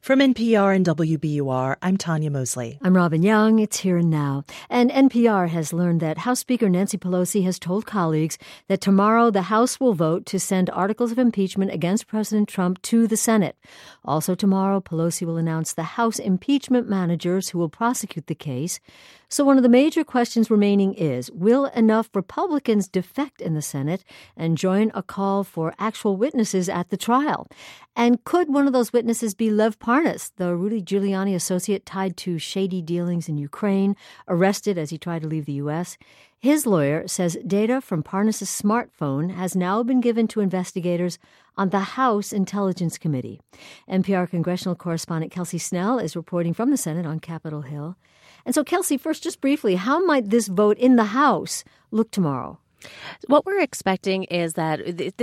From NPR and WBUR, I'm Tanya Mosley. I'm Robin Young. It's Here and Now. And NPR has learned that House Speaker Nancy Pelosi has told colleagues that tomorrow the House will vote to send articles of impeachment against President Trump to the Senate. Also tomorrow, Pelosi will announce the House impeachment managers who will prosecute the case. So one of the major questions remaining is, will enough Republicans defect in the Senate and join a call for actual witnesses at the trial? And could one of those witnesses be Lev Parnas, the Rudy Giuliani associate tied to shady dealings in Ukraine, arrested as he tried to leave the U.S.? His lawyer says data from Parnas' smartphone has now been given to investigators on the House Intelligence Committee. NPR congressional correspondent Kelsey Snell is reporting from the Senate on Capitol Hill. And so, Kelsey, first, just briefly, how might this vote in the House look tomorrow? What we're expecting is that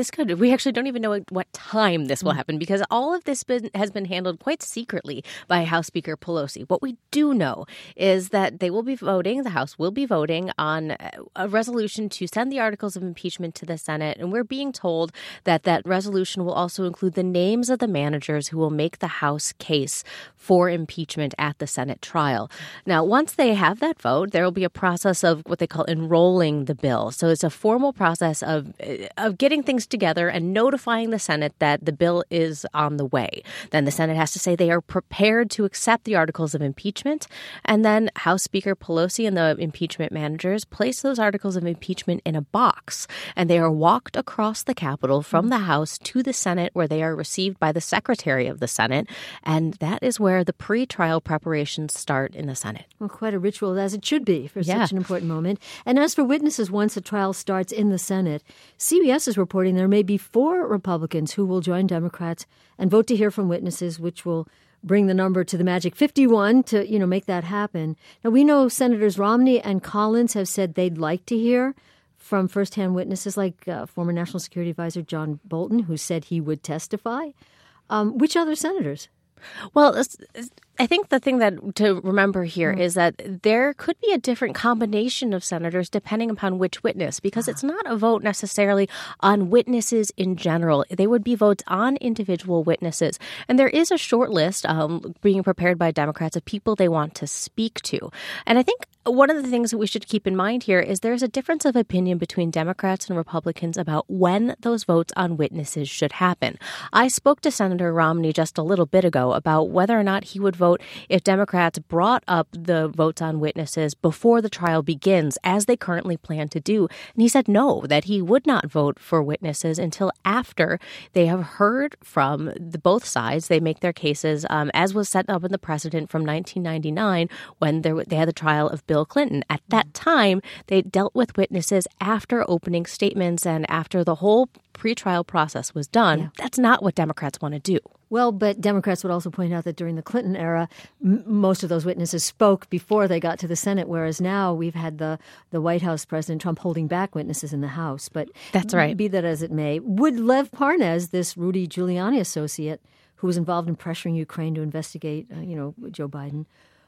we actually don't even know what time this will happen because all of this has been handled quite secretly by House Speaker Pelosi. What we do know is that the House will be voting on a resolution to send the articles of impeachment to the Senate. And we're being told that that resolution will also include the names of the managers who will make the House case for impeachment at the Senate trial. Now, once they have that vote, there will be a process of what they call enrolling the bill. So it's a formal process of getting things together and notifying the Senate that the bill is on the way. Then the Senate has to say they are prepared to accept the articles of impeachment. And then House Speaker Pelosi and the impeachment managers place those articles of impeachment in a box. And they are walked across the Capitol from the House to the Senate, where they are received by the Secretary of the Senate. And that is where the pre-trial preparations start in the Senate. Well, quite a ritual, as it should be for such an important moment. And as for witnesses, once the trial starts in the Senate, CBS is reporting there may be 4 Republicans who will join Democrats and vote to hear from witnesses, which will bring the number to the magic 51 to, make that happen. Now, we know Senators Romney and Collins have said they'd like to hear from firsthand witnesses like former National Security Advisor John Bolton, who said he would testify. Which other senators? Well, I think the thing that to remember here is that there could be a different combination of senators depending upon which witness, because it's not a vote necessarily on witnesses in general. They would be votes on individual witnesses. And there is a short list being prepared by Democrats of people they want to speak to. And I think one of the things that we should keep in mind here is there's a difference of opinion between Democrats and Republicans about when those votes on witnesses should happen. I spoke to Senator Romney just a little bit ago about whether or not he would vote if Democrats brought up the votes on witnesses before the trial begins, as they currently plan to do. And he said no, that he would not vote for witnesses until after they have heard from both sides. They make their cases, as was set up in the precedent from 1999 when they had the trial of Bill Clinton. At that time, they dealt with witnesses after opening statements and after the whole pretrial process was done. Yeah. That's not what Democrats want to do. Well, but Democrats would also point out that during the Clinton era, most of those witnesses spoke before they got to the Senate, whereas now we've had the White House, President Trump, holding back witnesses in the House. But that's right. Be that as it may, would Lev Parnas, this Rudy Giuliani associate who was involved in pressuring Ukraine to investigate, Joe Biden,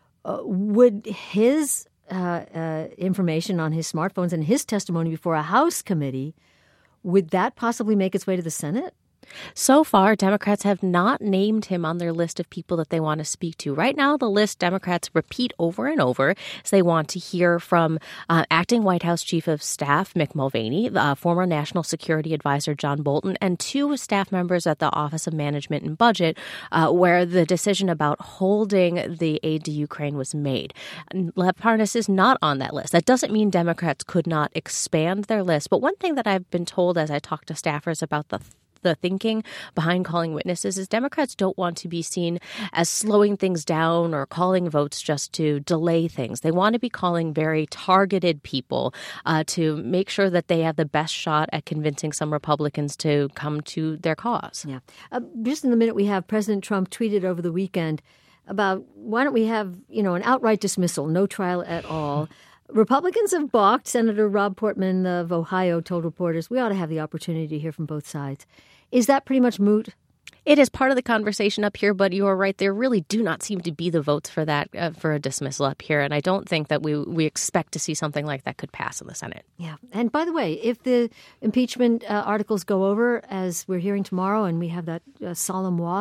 would his information on his smartphones and his testimony before a House committee, would that possibly make its way to the Senate? So far, Democrats have not named him on their list of people that they want to speak to. Right now, the list Democrats repeat over and over is they want to hear from acting White House Chief of Staff Mick Mulvaney, former National Security Advisor John Bolton, and 2 staff members at the Office of Management and Budget, where the decision about holding the aid to Ukraine was made. Lev Parnas is not on that list. That doesn't mean Democrats could not expand their list. But one thing that I've been told as I talk to staffers about the thinking behind calling witnesses is Democrats don't want to be seen as slowing things down or calling votes just to delay things. They want to be calling very targeted people to make sure that they have the best shot at convincing some Republicans to come to their cause. Yeah. Just in the minute we have, President Trump tweeted over the weekend about why don't we have, an outright dismissal, no trial at all. Republicans have balked. Senator Rob Portman of Ohio told reporters, we ought to have the opportunity to hear from both sides. Is that pretty much moot? It is part of the conversation up here, but you are right. There really do not seem to be the votes for that, for a dismissal up here. And I don't think that we expect to see something like that could pass in the Senate. Yeah. And by the way, if the impeachment articles go over, as we're hearing tomorrow, and we have that solemn walk,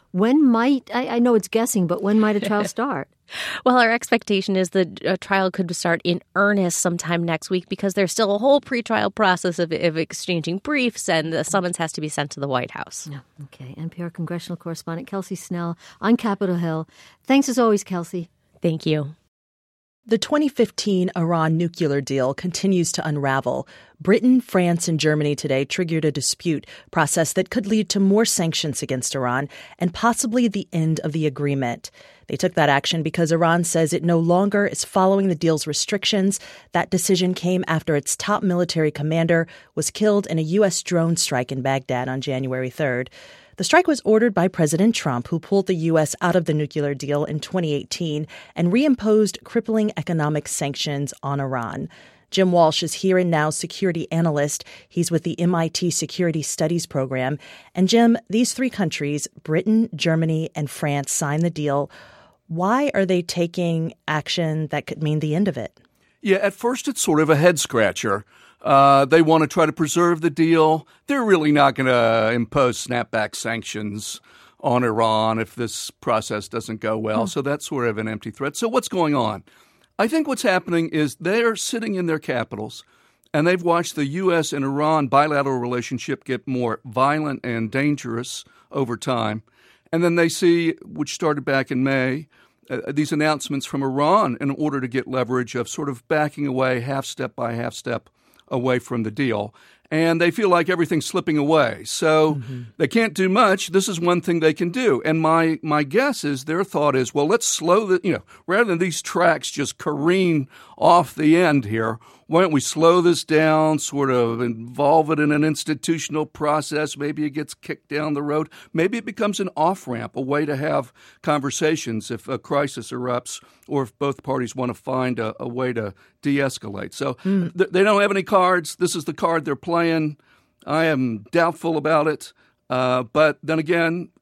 When might, I know it's guessing, but when might a trial start? Well, our expectation is the trial could start in earnest sometime next week because there's still a whole pretrial process of exchanging briefs, and the summons has to be sent to the White House. Yeah, okay. NPR congressional correspondent Kelsey Snell on Capitol Hill. Thanks as always, Kelsey. Thank you. The 2015 Iran nuclear deal continues to unravel. Britain, France, and Germany today triggered a dispute process that could lead to more sanctions against Iran and possibly the end of the agreement. They took that action because Iran says it no longer is following the deal's restrictions. That decision came after its top military commander was killed in a U.S. drone strike in Baghdad on January 3rd. The strike was ordered by President Trump, who pulled the U.S. out of the nuclear deal in 2018 and reimposed crippling economic sanctions on Iran. Jim Walsh is Here and Now security analyst. He's with the MIT Security Studies Program. And Jim, these three countries, Britain, Germany, and France, signed the deal. Why are they taking action that could mean the end of it? Yeah, at first it's sort of a head-scratcher. They want to try to preserve the deal. They're really not going to impose snapback sanctions on Iran if this process doesn't go well. So that's sort of an empty threat. So what's going on? I think what's happening is they're sitting in their capitals, and they've watched the U.S. and Iran bilateral relationship get more violent and dangerous over time. And then they see, which started back in May, these announcements from Iran in order to get leverage of sort of backing away half step by half step away from the deal. And they feel like everything's slipping away. So they can't do much. This is one thing they can do. And my guess is their thought is, well, let's slow the, rather than these tracks just careen off the end here, why don't we slow this down, sort of involve it in an institutional process? Maybe it gets kicked down the road. Maybe it becomes an off-ramp, a way to have conversations if a crisis erupts or if both parties want to find a way to de-escalate. So they don't have any cards. This is the card they're playing. I am doubtful about it. But then again,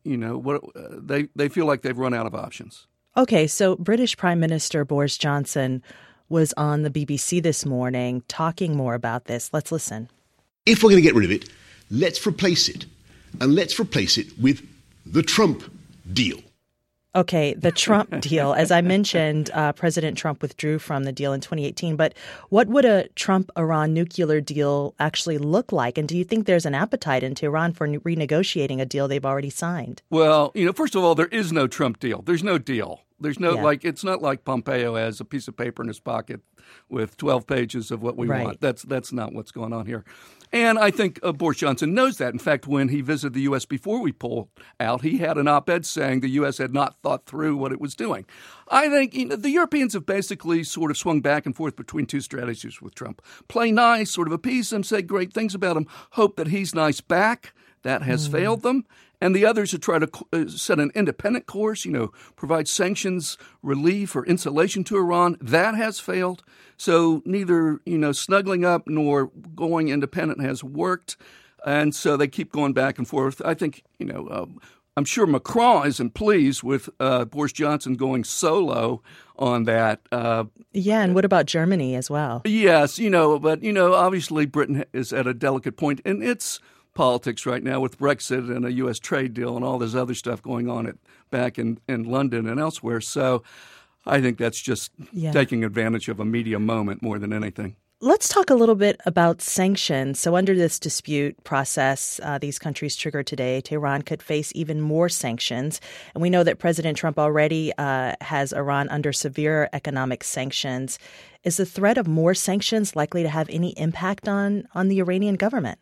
they feel like they've run out of options. Okay, so British Prime Minister Boris Johnson was on the BBC this morning talking more about this. Let's listen. If we're going to get rid of it, let's replace it. And let's replace it with the Trump deal. Okay, the Trump deal. As I mentioned, President Trump withdrew from the deal in 2018. But what would a Trump-Iran nuclear deal actually look like? And do you think there's an appetite in Tehran for renegotiating a deal they've already signed? Well, first of all, there is no Trump deal. There's no deal. There's no, it's not like Pompeo has a piece of paper in his pocket with 12 pages of what we want. That's not what's going on here. And I think Boris Johnson knows that. In fact, when he visited the U.S. before we pulled out, he had an op-ed saying the U.S. had not thought through what it was doing. I think the Europeans have basically sort of swung back and forth between two strategies with Trump. Play nice, sort of appease him, say great things about him, hope that he's nice back. That has failed them. And the others have tried to set an independent course, provide sanctions, relief, or insulation to Iran. That has failed. So neither, snuggling up nor going independent has worked. And so they keep going back and forth. I think, I'm sure Macron isn't pleased with Boris Johnson going solo on that. And what about Germany as well? Yes, but, obviously Britain is at a delicate point in its politics right now with Brexit and a U.S. trade deal and all this other stuff going on back in London and elsewhere. So I think that's just taking advantage of a media moment more than anything. Let's talk a little bit about sanctions. So under this dispute process, these countries triggered today, Tehran could face even more sanctions. And we know that President Trump already has Iran under severe economic sanctions. Is the threat of more sanctions likely to have any impact on the Iranian government?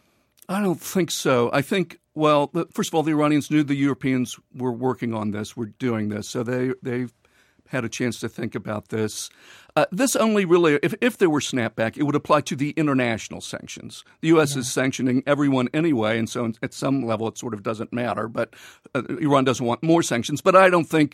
I don't think so. I think, first of all, the Iranians knew the Europeans were working on this, were doing this. So they've had a chance to think about this. This only really, if there were snapback, it would apply to the international sanctions. The U.S. is sanctioning everyone anyway, and so at some level it sort of doesn't matter. But Iran doesn't want more sanctions. But I think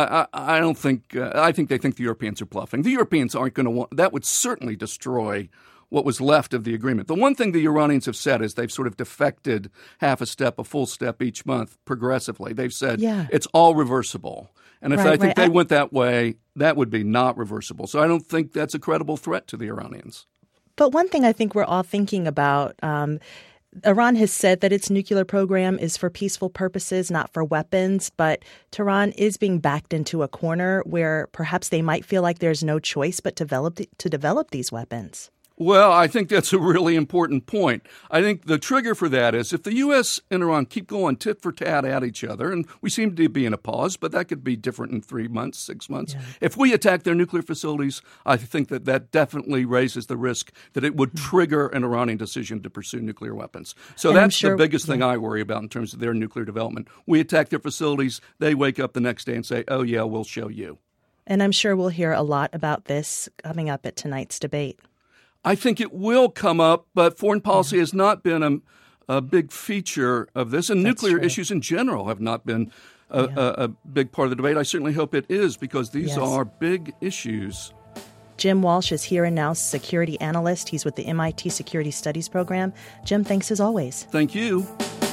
they think the Europeans are bluffing. The Europeans aren't going to want that. Would certainly destroy what was left of the agreement. The one thing the Iranians have said is they've sort of defected half a step, a full step each month progressively. They've said it's all reversible. And if I think they went that way, that would be not reversible. So I don't think that's a credible threat to the Iranians. But one thing I think we're all thinking about, Iran has said that its nuclear program is for peaceful purposes, not for weapons, but Tehran is being backed into a corner where perhaps they might feel like there's no choice but to develop these weapons. Well, I think that's a really important point. I think the trigger for that is if the U.S. and Iran keep going tit for tat at each other, and we seem to be in a pause, but that could be different in 3 months, 6 months. Yeah. If we attack their nuclear facilities, I think that definitely raises the risk that it would trigger an Iranian decision to pursue nuclear weapons. So and that's the biggest thing I worry about in terms of their nuclear development. We attack their facilities, they wake up the next day and say, oh, yeah, we'll show you. And I'm sure we'll hear a lot about this coming up at tonight's debate. I think it will come up, but foreign policy has not been a big feature of this, and nuclear issues in general have not been a big part of the debate. I certainly hope it is, because these are big issues. Jim Walsh is here and now security analyst. He's with the MIT Security Studies program. Jim, thanks as always. Thank you.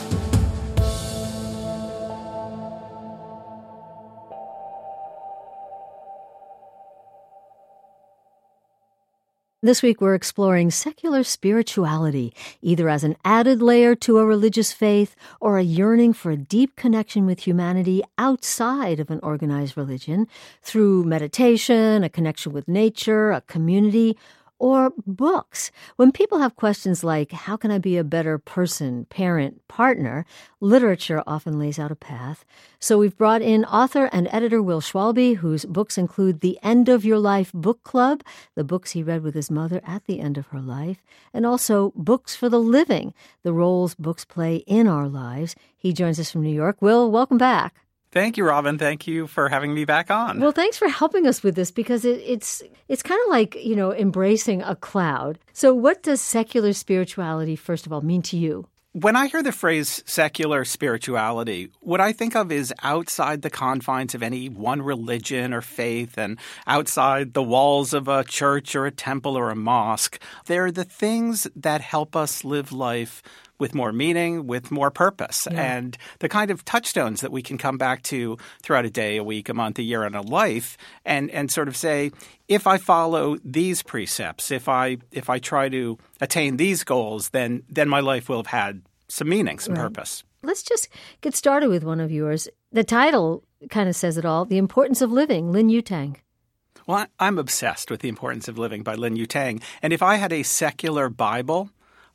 This week, we're exploring secular spirituality, either as an added layer to a religious faith or a yearning for a deep connection with humanity outside of an organized religion through meditation, a connection with nature, a community, or books. When people have questions like, how can I be a better person, parent, partner, literature often lays out a path. So we've brought in author and editor Will Schwalbe, whose books include The End of Your Life Book Club, the books he read with his mother at the end of her life, and also Books for the Living, the roles books play in our lives. He joins us from New York. Will, welcome back. Thank you, Robin. Thank you for having me back on. Well, thanks for helping us with this, because it's kind of like, embracing a cloud. So what does secular spirituality, first of all, mean to you? When I hear the phrase secular spirituality, what I think of is outside the confines of any one religion or faith and outside the walls of a church or a temple or a mosque. They're the things that help us live life with more meaning, with more purpose, and the kind of touchstones that we can come back to throughout a day, a week, a month, a year, and a life, and sort of say, if I follow these precepts, if I try to attain these goals, then my life will have had some meaning, some purpose. Let's just get started with one of yours. The title kind of says it all, The Importance of Living, Lin Yutang. Well, I'm obsessed with The Importance of Living by Lin Yutang, and if I had a secular Bible,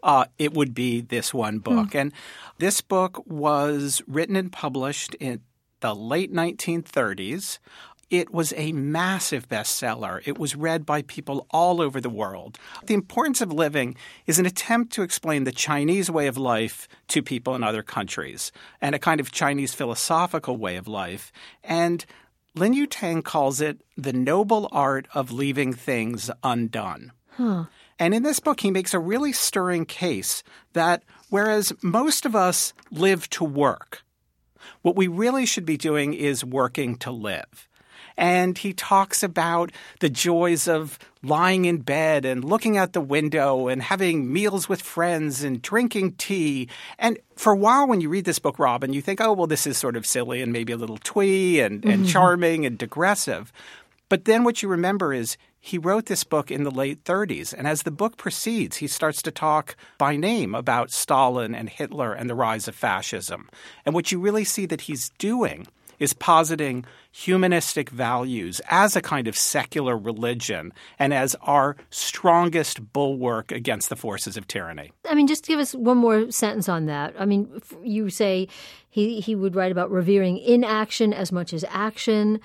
it would be this one book. And this book was written and published in the late 1930s. It was a massive bestseller. It was read by people all over the world. The Importance of Living is an attempt to explain the Chinese way of life to people in other countries, and a kind of Chinese philosophical way of life. And Lin Yutang calls it the noble art of leaving things undone. And in this book, he makes a really stirring case that whereas most of us live to work, what we really should be doing is working to live. And he talks about the joys of lying in bed and looking out the window and having meals with friends and drinking tea. And for a while when you read this book, Robin, you think, oh, well, this is sort of silly and maybe a little twee and charming and digressive. But then what you remember is he wrote this book in the late 30s. And as the book proceeds, he starts to talk by name about Stalin and Hitler and the rise of fascism. And what you really see that he's doing is positing humanistic values as a kind of secular religion and as our strongest bulwark against the forces of tyranny. I mean, just give us one more sentence on that. I mean, you say he would write about revering inaction as much as action,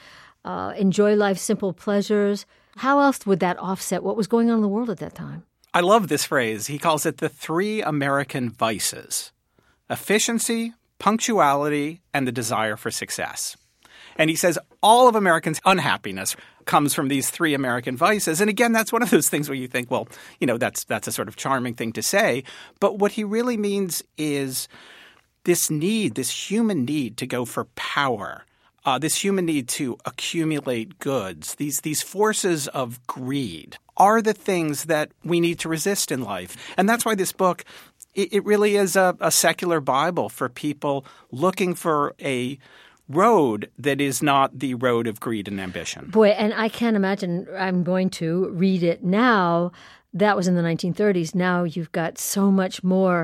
enjoy life's simple pleasures. How else would that offset what was going on in the world at that time? I love this phrase. He calls it the three American vices: efficiency, punctuality, and the desire for success. And he says all of Americans' unhappiness comes from these three American vices. And again, that's one of those things where you think, well, that's a sort of charming thing to say. But what he really means is this need, this human need to go for power, this human need to accumulate goods, these forces of greed are the things that we need to resist in life. And that's why this book, it really is a secular Bible for people looking for a road that is not the road of greed and ambition. Boy, and I can't imagine I'm going to read it now. That was in the 1930s. Now you've got so much more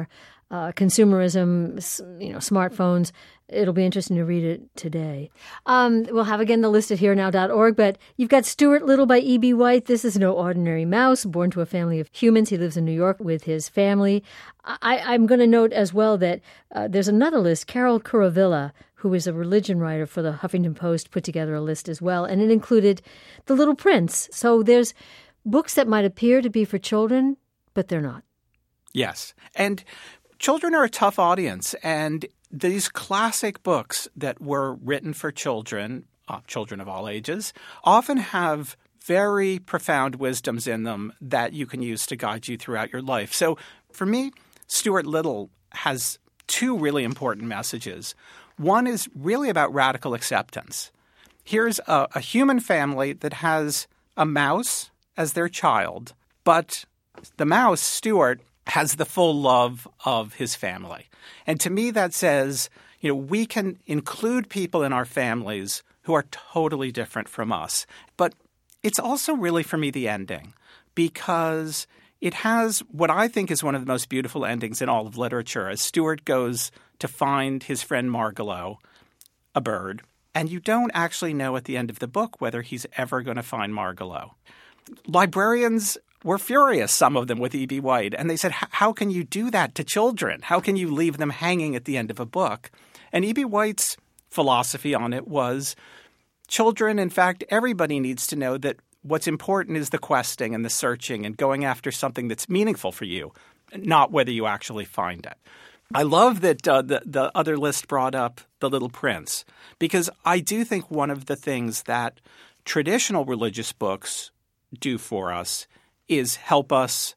consumerism, smartphones. It'll be interesting to read it today. We'll have, again, the list at herenow.org, but you've got Stuart Little by E.B. White. This is no ordinary mouse, born to a family of humans. He lives in New York with his family. I'm going to note as well that there's another list. Carol Curavilla, who is a religion writer for the Huffington Post, put together a list as well, and it included The Little Prince. So there's books that might appear to be for children, but they're not. Yes. And children are a tough audience, and these classic books that were written for children, children of all ages, often have very profound wisdoms in them that you can use to guide you throughout your life. So for me, Stuart Little has two really important messages. One is really about radical acceptance. Here's a human family that has a mouse as their child, but the mouse, Stuart, has the full love of his family. And to me, that says, we can include people in our families who are totally different from us. But it's also really, for me, the ending, because it has what I think is one of the most beautiful endings in all of literature, as Stuart goes to find his friend Margalo, a bird, and you don't actually know at the end of the book whether he's ever going to find Margalo. Librarians were furious, some of them, with E.B. White, and they said, how can you do that to children? How can you leave them hanging at the end of a book? And E.B. White's philosophy on it was, children, in fact, everybody needs to know that what's important is the questing and the searching and going after something that's meaningful for you, not whether you actually find it. I love that the other list brought up The Little Prince, because I do think one of the things that traditional religious books do for us is help us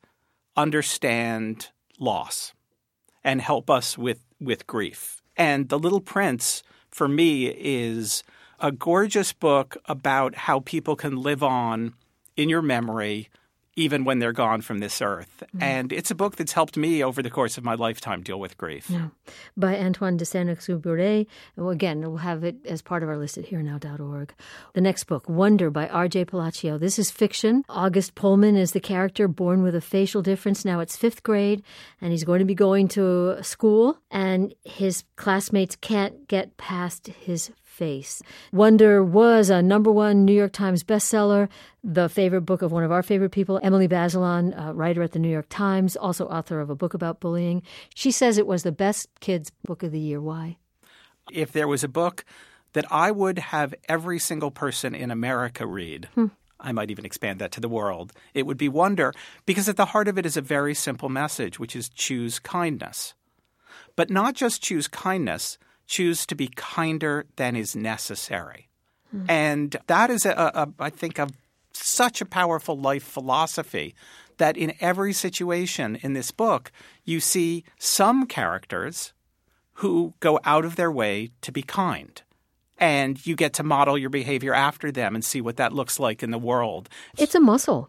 understand loss and help us with grief. And The Little Prince, for me, is a gorgeous book about how people can live on in your memory even when they're gone from this earth. Mm. And it's a book that's helped me over the course of my lifetime deal with grief. Yeah. By Antoine de Saint-Exupéry. Again, we'll have it as part of our list at herenow.org. The next book, Wonder by R.J. Palacio. This is fiction. August Pullman is the character, born with a facial difference. Now it's 5th grade, and he's going to be going to school, and his classmates can't get past his face. Wonder was a #1 New York Times bestseller, the favorite book of one of our favorite people, Emily Bazelon, a writer at the New York Times, also author of a book about bullying. She says it was the best kids' book of the year. Why? If there was a book that I would have every single person in America read, I might even expand that to the world, it would be Wonder, because at the heart of it is a very simple message, which is choose kindness. But not just choose kindness, choose to be kinder than is necessary. And that is, I think, such a powerful life philosophy that in every situation in this book, you see some characters who go out of their way to be kind. And you get to model your behavior after them and see what that looks like in the world. It's a muscle.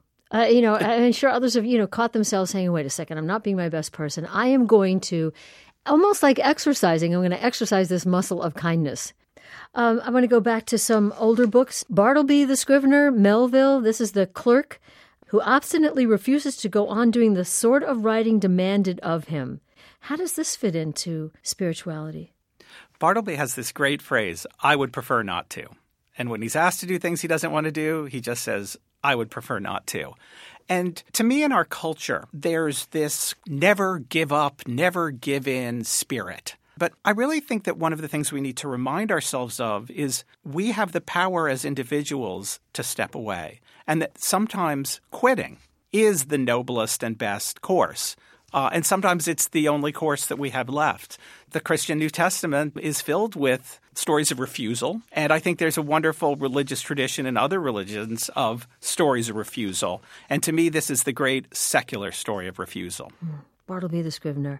I'm sure others have, caught themselves saying, wait a second, I'm not being my best person. I am going to, almost like exercising, I'm going to exercise this muscle of kindness. I want to go back to some older books. Bartleby the Scrivener, Melville. This is the clerk who obstinately refuses to go on doing the sort of writing demanded of him. How does this fit into spirituality? Bartleby has this great phrase, I would prefer not to. And when he's asked to do things he doesn't want to do, he just says, I would prefer not to. And to me, in our culture, there's this never give up, never give in spirit. But I really think that one of the things we need to remind ourselves of is we have the power as individuals to step away, and that sometimes quitting is the noblest and best course. And sometimes it's the only course that we have left. The Christian New Testament is filled with stories of refusal. And I think there's a wonderful religious tradition in other religions of stories of refusal. And to me, this is the great secular story of refusal. Bartleby the Scrivener.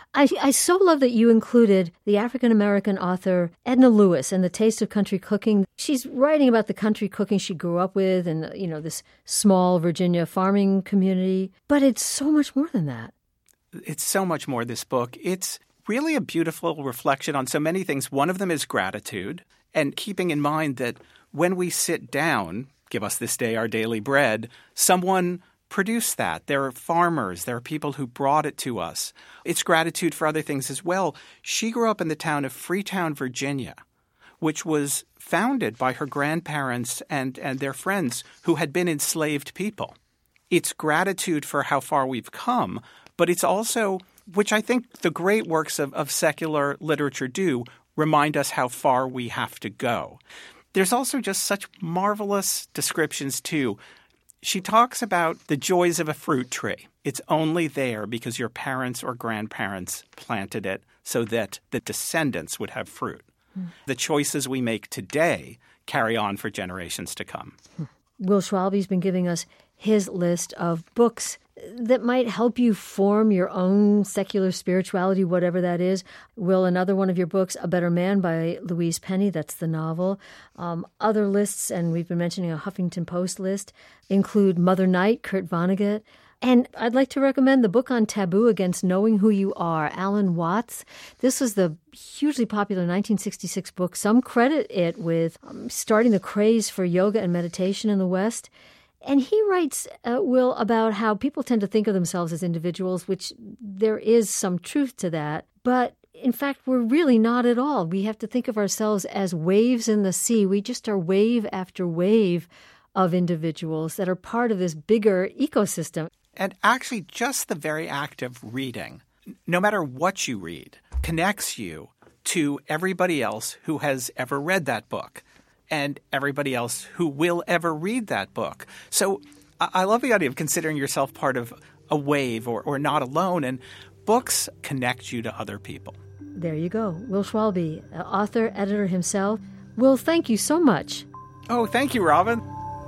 I so love that you included the African-American author Edna Lewis and The Taste of Country Cooking. She's writing about the country cooking she grew up with and, this small Virginia farming community. But it's so much more than that. It's so much more, this book. It's really a beautiful reflection on so many things. One of them is gratitude, and keeping in mind that when we sit down, give us this day our daily bread, someone produced that. There are farmers. There are people who brought it to us. It's gratitude for other things as well. She grew up in the town of Freetown, Virginia, which was founded by her grandparents and their friends who had been enslaved people. It's gratitude for how far we've come, but it's also, which I think the great works of secular literature do, remind us how far we have to go. There's also just such marvelous descriptions, too. She talks about the joys of a fruit tree. It's only there because your parents or grandparents planted it so that the descendants would have fruit. The choices we make today carry on for generations to come. Will Schwalbe's been giving us his list of books that might help you form your own secular spirituality, whatever that is. Will, another one of your books, A Better Man by Louise Penny, that's the novel. Other lists, and we've been mentioning a Huffington Post list, include Mother Night, Kurt Vonnegut. And I'd like to recommend the book on taboo against knowing who you are, Alan Watts. This was the hugely popular 1966 book. Some credit it with starting the craze for yoga and meditation in the West. And he writes, Will, about how people tend to think of themselves as individuals, which there is some truth to that. But in fact, we're really not at all. We have to think of ourselves as waves in the sea. We just are wave after wave of individuals that are part of this bigger ecosystem. And actually, just the very act of reading, no matter what you read, connects you to everybody else who has ever read that book and everybody else who will ever read that book. So I love the idea of considering yourself part of a wave or not alone, and books connect you to other people. There you go. Will Schwalbe, author, editor himself. Will, thank you so much. Oh, thank you, Robin.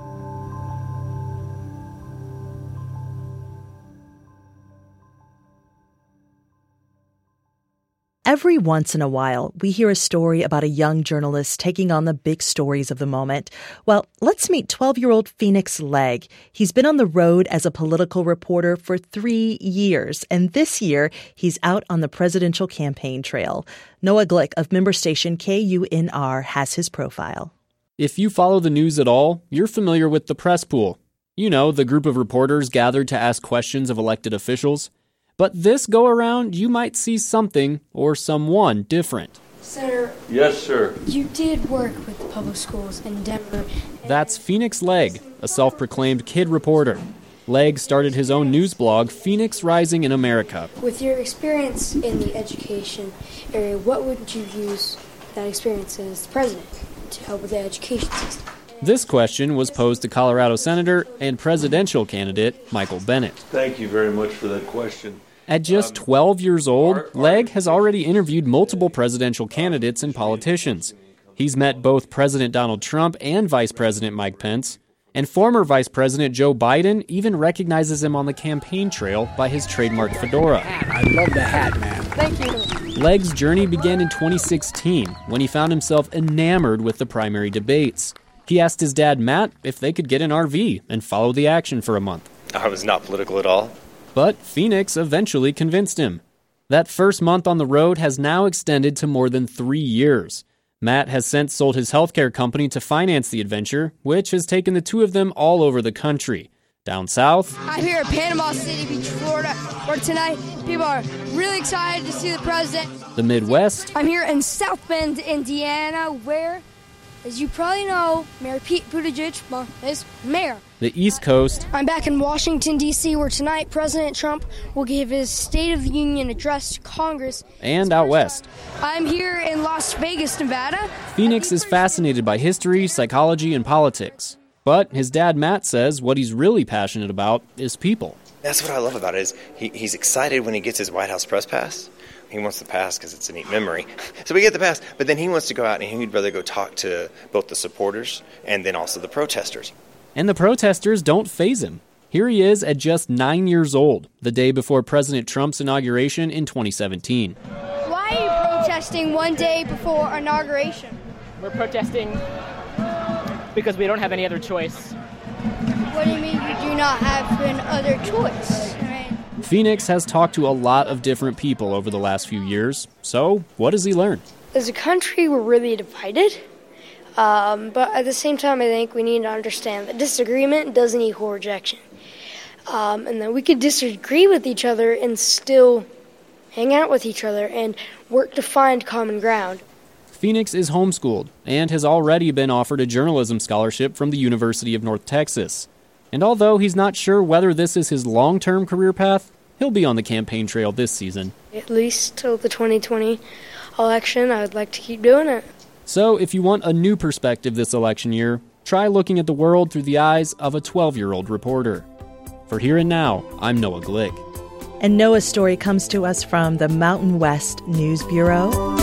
Every once in a while, we hear a story about a young journalist taking on the big stories of the moment. Well, let's meet 12-year-old Phoenix Legg. He's been on the road as a political reporter for 3 years, and this year, he's out on the presidential campaign trail. Noah Glick of member station KUNR has his profile. If you follow the news at all, you're familiar with the press pool. You know, the group of reporters gathered to ask questions of elected officials. But this go-around, you might see something or someone different. Senator. Yes, sir. You did work with the public schools in Denver. That's Phoenix Legg, a self-proclaimed kid reporter. Legg started his own news blog, Phoenix Rising in America. With your experience in the education area, what would you use that experience as president to help with the education system? This question was posed to Colorado Senator and presidential candidate Michael Bennet. Thank you very much for that question. At just 12 years old, Legg has already interviewed multiple presidential candidates and politicians. He's met both President Donald Trump and Vice President Mike Pence, and former Vice President Joe Biden even recognizes him on the campaign trail by his trademark fedora. I love the hat, man. Thank you. Legg's journey began in 2016 when he found himself enamored with the primary debates. He asked his dad, Matt, if they could get an RV and follow the action for a month. I was not political at all. But Phoenix eventually convinced him. That first month on the road has now extended to more than 3 years. Matt has since sold his healthcare company to finance the adventure, which has taken the two of them all over the country. Down south, I'm here at Panama City Beach, Florida, where tonight people are really excited to see the president. The Midwest. I'm here in South Bend, Indiana, where, as you probably know, Mayor Pete Buttigieg is mayor. The East Coast. I'm back in Washington, D.C., where tonight President Trump will give his State of the Union address to Congress. And out west. I'm here in Las Vegas, Nevada. Phoenix is fascinated by history, psychology, and politics. But his dad, Matt, says what he's really passionate about is people. That's what I love about it, is he's excited when he gets his White House press pass. He wants the pass because it's a neat memory. So we get the pass, but then he wants to go out and he'd rather go talk to both the supporters and then also the protesters. And the protesters don't faze him. Here he is at just 9 years old, the day before President Trump's inauguration in 2017. Why are you protesting one day before inauguration? We're protesting because we don't have any other choice. What do you mean you do not have an other choice? Right? Phoenix has talked to a lot of different people over the last few years. So, what does he learn? As a country, we're really divided. But at the same time, I think we need to understand that disagreement doesn't equal rejection. and that we could disagree with each other and still hang out with each other and work to find common ground. Phoenix is homeschooled and has already been offered a journalism scholarship from the University of North Texas. And although he's not sure whether this is his long-term career path, he'll be on the campaign trail this season. At least till the 2020 election, I would like to keep doing it. So if you want a new perspective this election year, try looking at the world through the eyes of a 12-year-old reporter. For Here and Now, I'm Noah Glick. And Noah's story comes to us from the Mountain West News Bureau.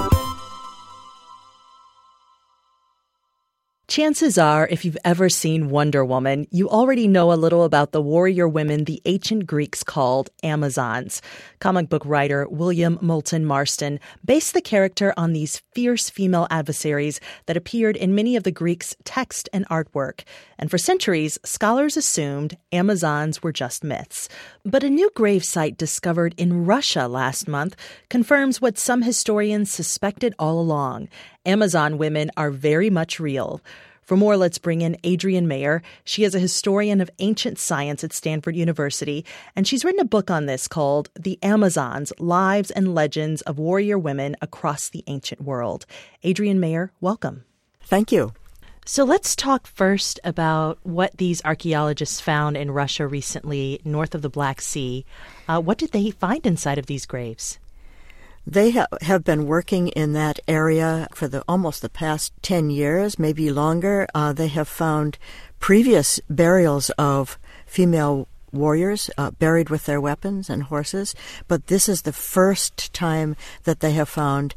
Chances are, if you've ever seen Wonder Woman, you already know a little about the warrior women the ancient Greeks called Amazons. Comic book writer William Moulton Marston based the character on these fierce female adversaries that appeared in many of the Greeks' text and artwork. And for centuries, scholars assumed Amazons were just myths. But a new grave site discovered in Russia last month confirms what some historians suspected all along. Amazon women are very much real. For more, let's bring in Adrienne Mayer. She is a historian of ancient science at Stanford University, and she's written a book on this called The Amazons, Lives and Legends of Warrior Women Across the Ancient World. Adrienne Mayer, welcome. Thank you. So let's talk first about what these archaeologists found in Russia recently, north of the Black Sea. What did they find inside of these graves? They have been working in that area for almost the past 10 years, maybe longer. They have found previous burials of female warriors buried with their weapons and horses, but this is the first time that they have found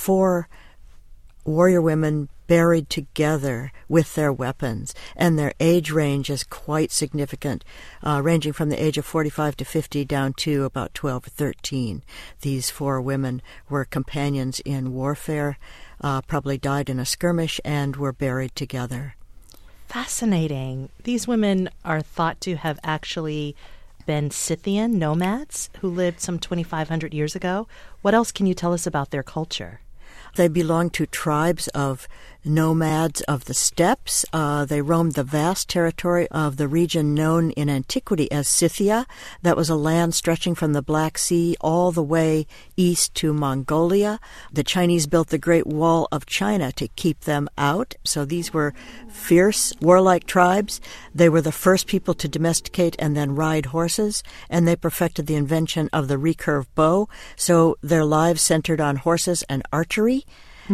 4 warrior women buried together with their weapons, and their age range is quite significant, ranging from the age of 45 to 50 down to about 12 or 13. These 4 women were companions in warfare, probably died in a skirmish, and were buried together. Fascinating. These women are thought to have actually been Scythian nomads who lived some 2,500 years ago. What else can you tell us about their culture? They belong to tribes of nomads of the steppes. They roamed the vast territory of the region known in antiquity as Scythia. That was a land stretching from the Black Sea all the way east to Mongolia. The Chinese built the Great Wall of China to keep them out. So these were fierce, warlike tribes. They were the first people to domesticate and then ride horses, and they perfected the invention of the recurve bow. So their lives centered on horses and archery.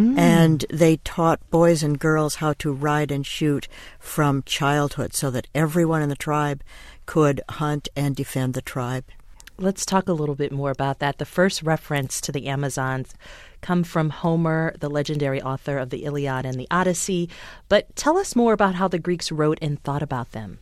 And they taught boys and girls how to ride and shoot from childhood so that everyone in the tribe could hunt and defend the tribe. Let's talk a little bit more about that. The first reference to the Amazons come from Homer, the legendary author of the Iliad and the Odyssey. But tell us more about how the Greeks wrote and thought about them.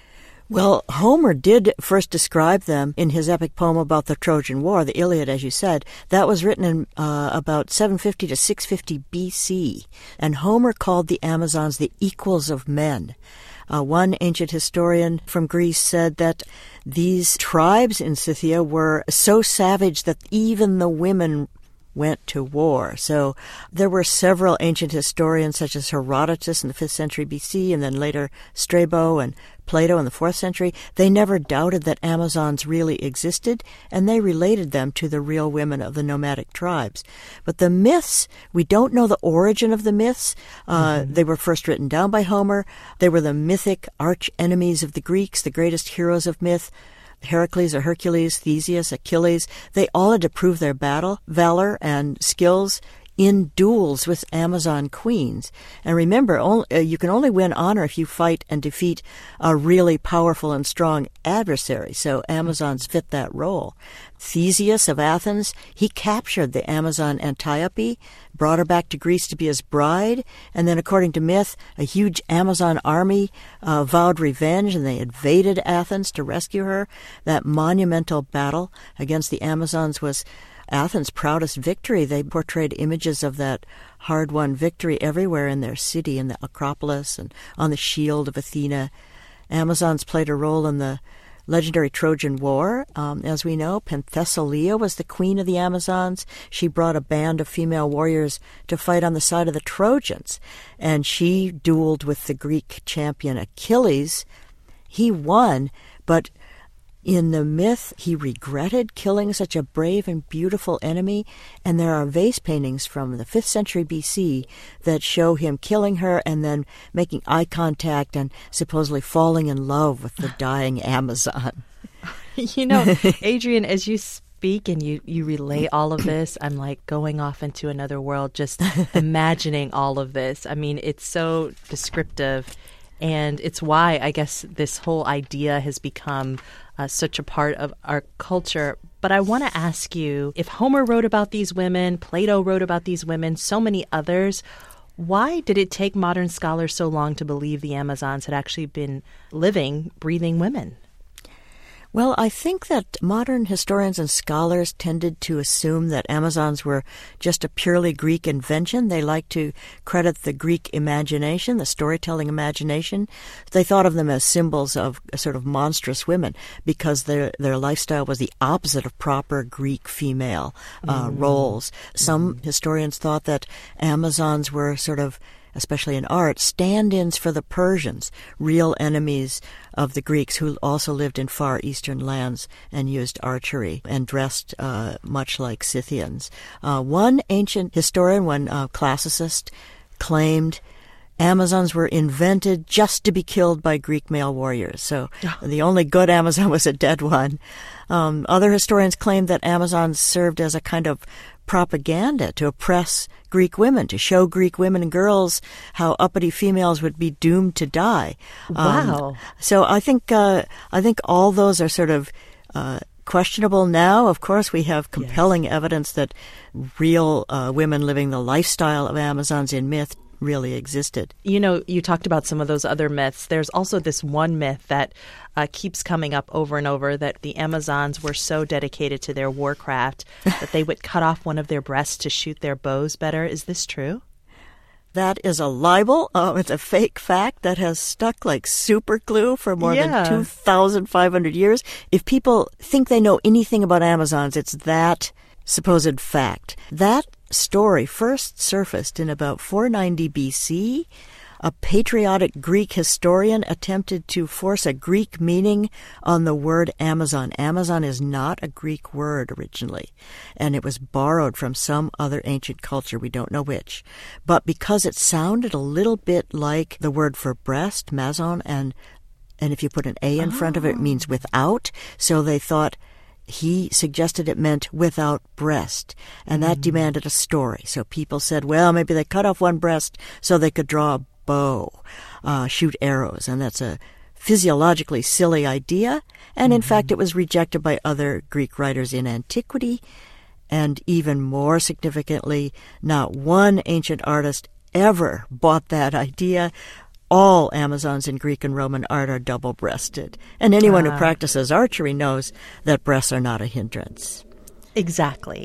Well, Homer did first describe them in his epic poem about the Trojan War, the Iliad, as you said. That was written in about 750 to 650 B.C., and Homer called the Amazons the equals of men. One ancient historian from Greece said that these tribes in Scythia were so savage that even the women went to war. So there were several ancient historians such as Herodotus in the 5th century BC and then later Strabo and Plato in the 4th century. They never doubted that Amazons really existed, and they related them to the real women of the nomadic tribes. But the myths, we don't know the origin of the myths. They were first written down by Homer. They were the mythic arch enemies of the Greeks, the greatest heroes of myth. Heracles or Hercules, Theseus, Achilles, they all had to prove their valor and skills in duels with Amazon queens. And remember, you can only win honor if you fight and defeat a really powerful and strong adversary. So Amazons fit that role. Theseus of Athens, he captured the Amazon Antiope, brought her back to Greece to be his bride, and then according to myth, a huge Amazon army vowed revenge, and they invaded Athens to rescue her. That monumental battle against the Amazons was Athens' proudest victory. They portrayed images of that hard-won victory everywhere in their city, in the Acropolis and on the shield of Athena. Amazons played a role in the legendary Trojan War. As we know, Penthesilea was the queen of the Amazons. She brought a band of female warriors to fight on the side of the Trojans, and she dueled with the Greek champion Achilles. He won, but In the myth, he regretted killing such a brave and beautiful enemy, and there are vase paintings from the 5th century BC that show him killing her and then making eye contact and supposedly falling in love with the dying Amazon. Adrienne, as you speak and you relay all of this, I'm like going off into another world, just imagining all of this. I mean, it's so descriptive, and it's why I guess this whole idea has become such a part of our culture. But I want to ask you, if Homer wrote about these women, Plato wrote about these women, so many others, why did it take modern scholars so long to believe the Amazons had actually been living, breathing women? Well, I think that modern historians and scholars tended to assume that Amazons were just a purely Greek invention. They like to credit the Greek imagination, the storytelling imagination. They thought of them as symbols of sort of monstrous women because their lifestyle was the opposite of proper Greek female roles. Some historians thought that Amazons were sort of, especially in art, stand-ins for the Persians, real enemies of the Greeks who also lived in far eastern lands and used archery and dressed much like Scythians. One ancient historian, one classicist, claimed Amazons were invented just to be killed by Greek male warriors. So the only good Amazon was a dead one. Other historians claimed that Amazons served as a kind of propaganda to oppress Greek women, to show Greek women and girls how uppity females would be doomed to die. Wow. So I think all those are sort of questionable now. Of course, we have compelling evidence that real women living the lifestyle of Amazons in myth really existed. You talked about some of those other myths. There's also this one myth that keeps coming up over and over, that the Amazons were so dedicated to their warcraft that they would cut off one of their breasts to shoot their bows better. Is this true? That is a libel. It's a fake fact that has stuck like super glue for more than 2,500 years. If people think they know anything about Amazons, it's that supposed fact. That story first surfaced in about 490 BC. A patriotic Greek historian attempted to force a Greek meaning on the word Amazon. Amazon is not a Greek word originally, and it was borrowed from some other ancient culture, we don't know which. But because it sounded a little bit like the word for breast, mazon, and if you put an A in front of it, it means without, so they thought he suggested it meant without breast, and that demanded a story. So people said, well, maybe they cut off one breast so they could draw a bow, shoot arrows, and that's a physiologically silly idea. And in fact, it was rejected by other Greek writers in antiquity, and even more significantly, not one ancient artist ever bought that idea. All Amazons in Greek and Roman art are double-breasted. And anyone who practices archery knows that breasts are not a hindrance. Exactly.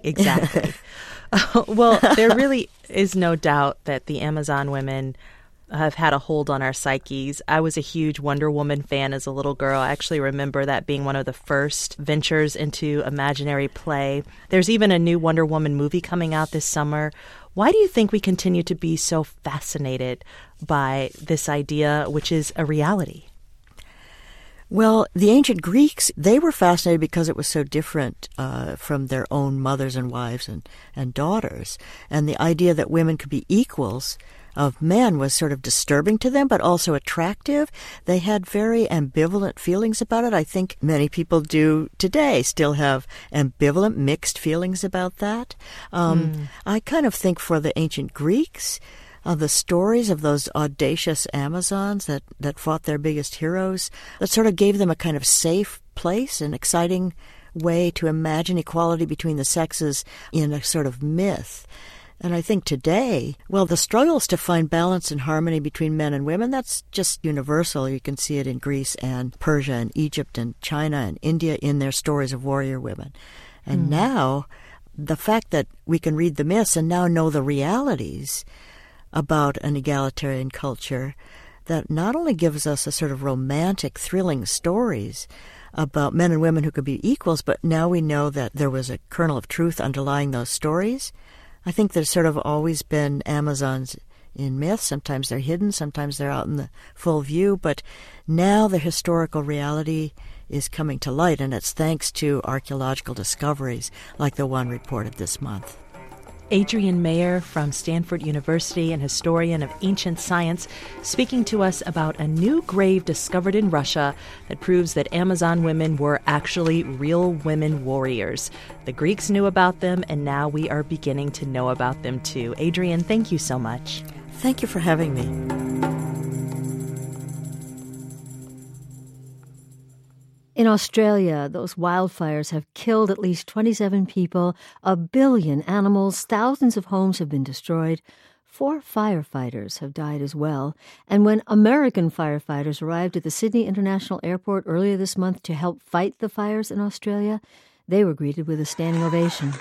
Well, there really is no doubt that the Amazon women have had a hold on our psyches. I was a huge Wonder Woman fan as a little girl. I actually remember that being one of the first ventures into imaginary play. There's even a new Wonder Woman movie coming out this summer. Why do you think we continue to be so fascinated by this idea, which is a reality? Well, the ancient Greeks, they were fascinated because it was so different from their own mothers and wives and daughters. And the idea that women could be equals of men was sort of disturbing to them, but also attractive. They had very ambivalent feelings about it. I think many people do today still have ambivalent, mixed feelings about that. I kind of think for the ancient Greeks, the stories of those audacious Amazons that fought their biggest heroes, that sort of gave them a kind of safe place, an exciting way to imagine equality between the sexes in a sort of myth. And I think today, well, the struggles to find balance and harmony between men and women, that's just universal. You can see it in Greece and Persia and Egypt and China and India in their stories of warrior women. And now, the fact that we can read the myths and now know the realities about an egalitarian culture, that not only gives us a sort of romantic, thrilling stories about men and women who could be equals, but now we know that there was a kernel of truth underlying those stories. I think there's sort of always been Amazons in myths. Sometimes they're hidden, sometimes they're out in the full view, but now the historical reality is coming to light, and it's thanks to archaeological discoveries like the one reported this month. Adrienne Mayer from Stanford University and historian of ancient science, speaking to us about a new grave discovered in Russia that proves that Amazon women were actually real women warriors. The Greeks knew about them, and now we are beginning to know about them too. Adrienne, thank you so much. Thank you for having me. In Australia, those wildfires have killed at least 27 people, 1 billion animals, thousands of homes have been destroyed. 4 firefighters have died as well. And when American firefighters arrived at the Sydney International Airport earlier this month to help fight the fires in Australia, they were greeted with a standing ovation.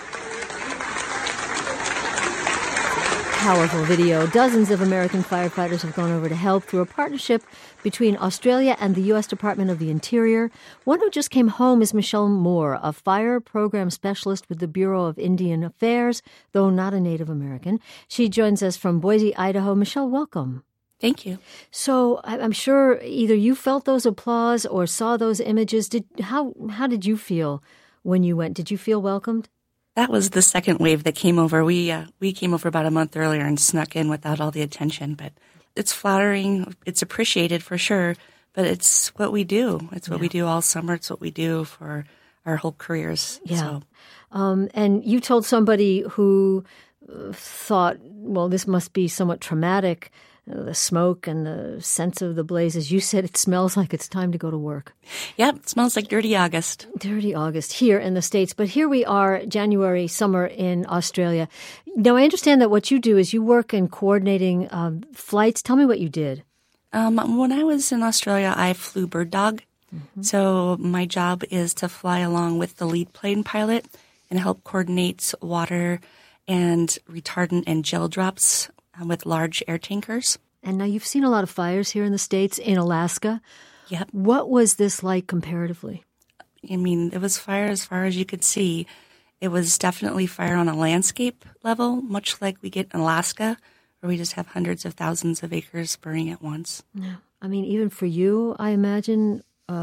Powerful video. Dozens of American firefighters have gone over to help through a partnership between Australia and the U.S. Department of the Interior. One who just came home is Michelle Moore, a fire program specialist with the Bureau of Indian Affairs, though not a Native American. She joins us from Boise, Idaho. Michelle, welcome. Thank you. So I'm sure either you felt those applause or saw those images. How did you feel when you went? Did you feel welcomed? That was the second wave that came over. We came over about a month earlier and snuck in without all the attention. But it's flattering. It's appreciated for sure. But it's what we do. It's what we do all summer. It's what we do for our whole careers. Yeah. So. And you told somebody who thought, well, this must be somewhat traumatic, the smoke and the sense of the blazes. You said it smells like it's time to go to work. Yep, it smells like dirty August. Dirty August here in the States. But here we are, January, summer in Australia. Now, I understand that what you do is you work in coordinating flights. Tell me what you did. When I was in Australia, I flew Bird Dog. Mm-hmm. So my job is to fly along with the lead plane pilot and help coordinate water and retardant and gel drops with large air tankers. And now you've seen a lot of fires here in the States, in Alaska. Yep. What was this like comparatively? I mean, it was fire as far as you could see. It was definitely fire on a landscape level, much like we get in Alaska, where we just have hundreds of thousands of acres burning at once. Yeah. I mean, even for you, I imagine,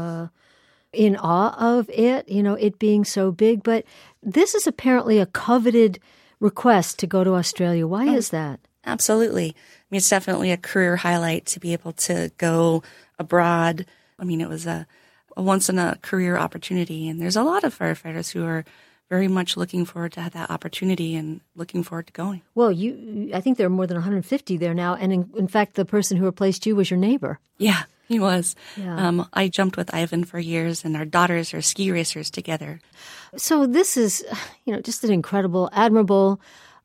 in awe of it, it being so big. But this is apparently a coveted request to go to Australia. Why is that? Absolutely. I mean, it's definitely a career highlight to be able to go abroad. I mean, it was a once-in-a-career opportunity, and there's a lot of firefighters who are very much looking forward to that opportunity and looking forward to going. Well, I think there are more than 150 there now, and in fact, the person who replaced you was your neighbor. Yeah, he was. Yeah. I jumped with Ivan for years, and our daughters are ski racers together. So this is, just an incredible, admirable,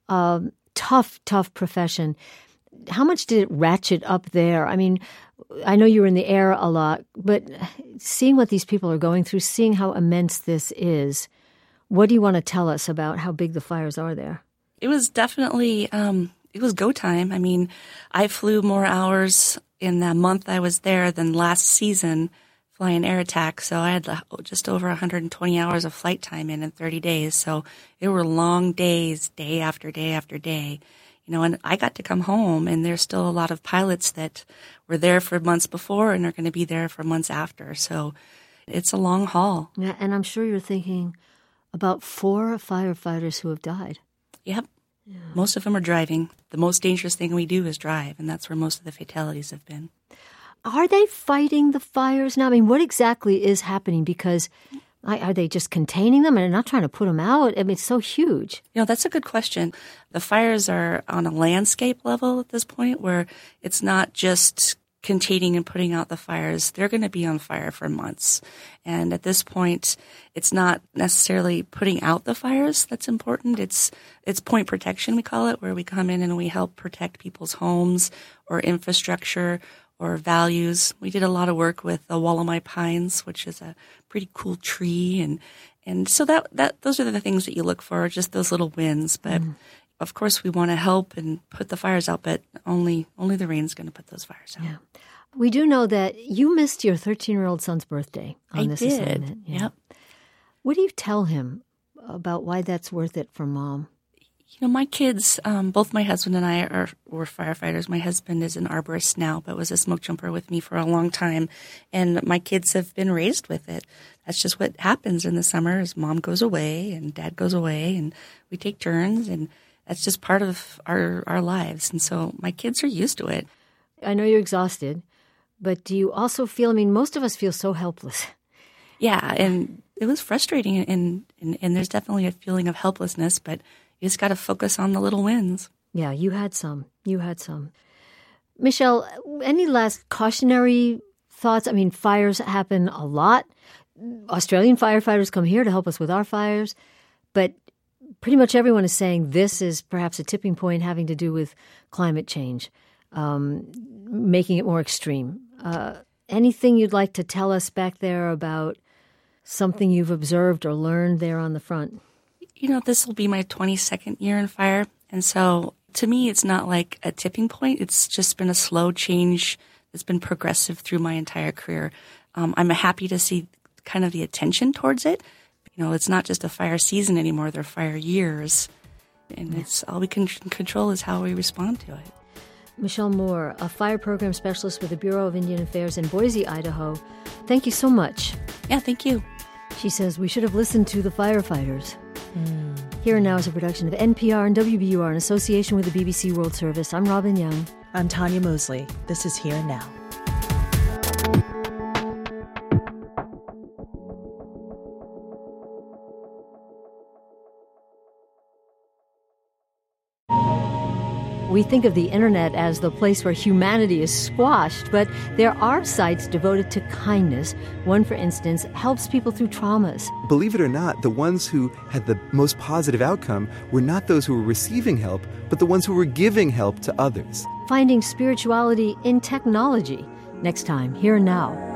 tough profession. How much did it ratchet up there? I mean, I know you were in the air a lot, but seeing what these people are going through, seeing how immense this is, what do you want to tell us about how big the fires are there? It was definitely, it was go time. I mean, I flew more hours in the month I was there than last season flying Air Attack. So I had just over 120 hours of flight time in 30 days. So it were long days, day after day after day. And I got to come home, and there's still a lot of pilots that were there for months before and are going to be there for months after. So it's a long haul. Yeah, and I'm sure you're thinking about 4 firefighters who have died. Yep. Yeah. Most of them are driving. The most dangerous thing we do is drive, and that's where most of the fatalities have been. Are they fighting the fires now? I mean, what exactly is happening? Because are they just containing them and they're not trying to put them out? I mean, it's so huge. That's a good question. The fires are on a landscape level at this point where it's not just containing and putting out the fires. They're going to be on fire for months. And at this point, it's not necessarily putting out the fires that's important. It's point protection, we call it, where we come in and we help protect people's homes or infrastructure or values. We did a lot of work with the Wollemi pines, which is a pretty cool tree. And so that those are the things that you look for, just those little wins. But of course, we want to help and put the fires out, but only the rain's going to put those fires out. Yeah. We do know that you missed your 13-year-old son's birthday on this assignment. Yeah. Yep. What do you tell him about why that's worth it for Mom? My kids, both my husband and I were firefighters. My husband is an arborist now, but was a smoke jumper with me for a long time. And my kids have been raised with it. That's just what happens in the summer is mom goes away and dad goes away and we take turns. And that's just part of our lives. And so my kids are used to it. I know you're exhausted, but do you also feel, most of us feel so helpless. Yeah, and it was frustrating. And there's definitely a feeling of helplessness, but you just got to focus on the little wins. Yeah, you had some. Michelle, any last cautionary thoughts? Fires happen a lot. Australian firefighters come here to help us with our fires. But pretty much everyone is saying this is perhaps a tipping point having to do with climate change, making it more extreme. Anything you'd like to tell us back there about something you've observed or learned there on the front? This will be my 22nd year in fire. And so to me, it's not like a tipping point. It's just been a slow change that's been progressive through my entire career. I'm happy to see kind of the attention towards it. It's not just a fire season anymore. They're fire years. And it's all we can control is how we respond to it. Michelle Moore, a fire program specialist with the Bureau of Indian Affairs in Boise, Idaho. Thank you so much. Yeah, thank you. She says we should have listened to the firefighters. Here and Now is a production of NPR and WBUR in association with the BBC World Service. I'm Robin Young. I'm Tanya Mosley. This is Here and Now. We think of the internet as the place where humanity is squashed, but there are sites devoted to kindness. One, for instance, helps people through traumas. Believe it or not, the ones who had the most positive outcome were not those who were receiving help, but the ones who were giving help to others. Finding spirituality in technology. Next time, Here and Now.